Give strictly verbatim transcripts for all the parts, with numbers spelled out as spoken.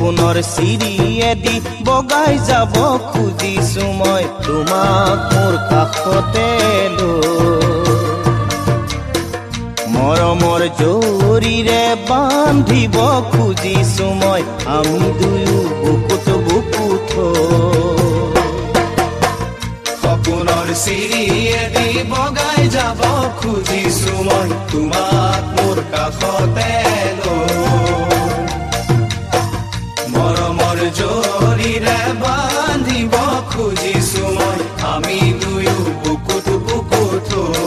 সপোনৰ চিৰিয়েদি বগাই যাব খুজিছো মই তোমাক মোৰ কাষতে লৈ মৰমৰ জৰিৰে বান্ধিব খুজিছো মই আমি দুয়ো বুকুত বুকুত সপোনৰ চিৰিয়েদি বগাই যাব খুজিছো মই তোমাক মোৰ কাষতে মৰমৰ জৰিৰে বান্ধিব খুজিছো মই আমি দুয়ো বুকুত বুকুত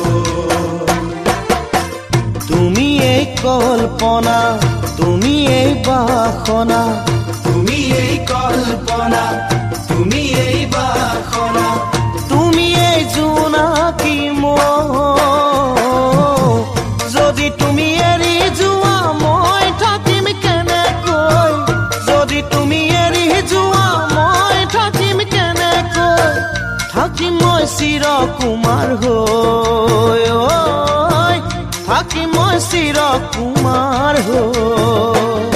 তুমি এই কল্পনা তুমি এই বাসনা তুমি এই কল্পনা তুমি এই বাসনা তুমি এই জোনাকী মোৰ যদি তুমি এৰি যোৱা মই থাকিম কেনেকৈ যদি তুমি এৰি যোৱা মই থাকিম কেনেকৈ থাকিম মই চিৰকুমাৰ হৈ থাকিম মই চিৰকুমাৰ হৈ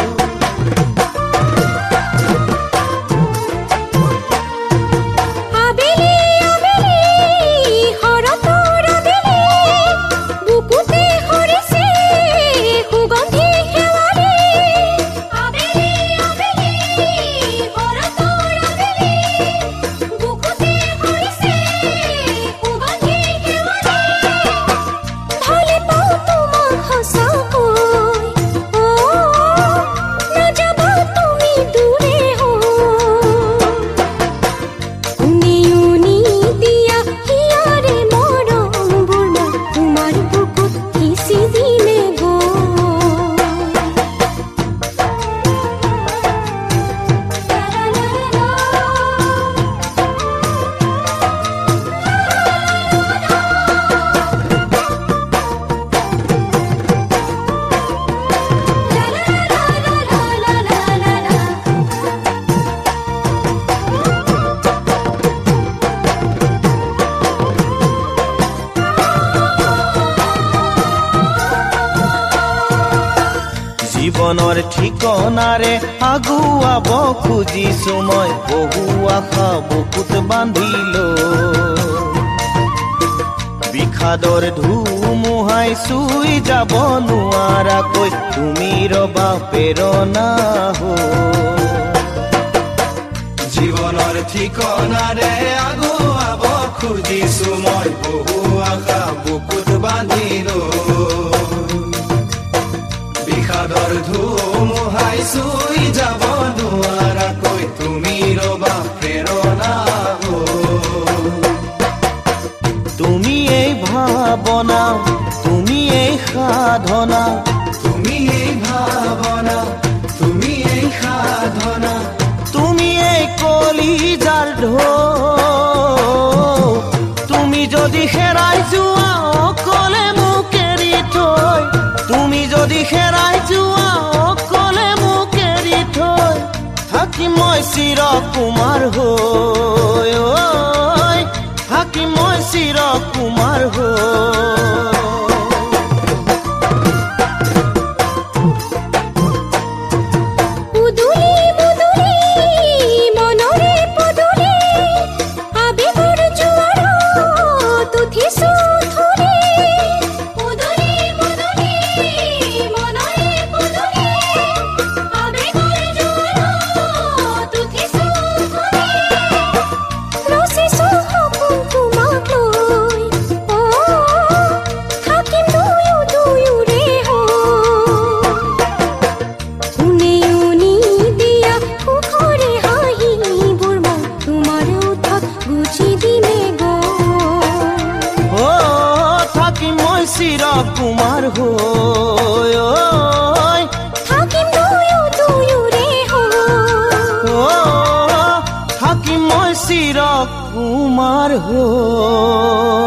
জীৱনৰ ঠিকনাৰে আগুৱাব খুজিছো মই বহু আশা বুকুত বান্ধিলো বিষাদৰ ধুমুহাই চুই যাব নোৱাৰাকৈ তুমি ৰবা প্ৰেৰণা হো জীৱনৰ ঠিকনাৰে আগুৱাব খুজিছো মই বহু আশা বুকুত বান্ধিলো বিষাদৰ ধুমুহাই চুই যাব নোৱাৰাকৈ তুমি ৰবা প্ৰেৰণা তুমি এই ভাৱনা তুমি এই সাধনা তুমি এই ভাৱনা তুমি এই সাধনা তুমি এই কলিজাৰ ঢৌ তুমি যদি হেৰাই যোৱা অকলে মোক এৰি থৈ তুমি যদি হেৰাই যোৱা অকলে মোক এৰি থৈ থাকিম মই চিৰকুমাৰ হৈ থাকিম মই চিৰকুমাৰ হৈ চিৰকুমাৰ হৈ থাকিম দুয়ো দুয়োৰে হৈ থাকিম মই চিৰকুমাৰ হৈ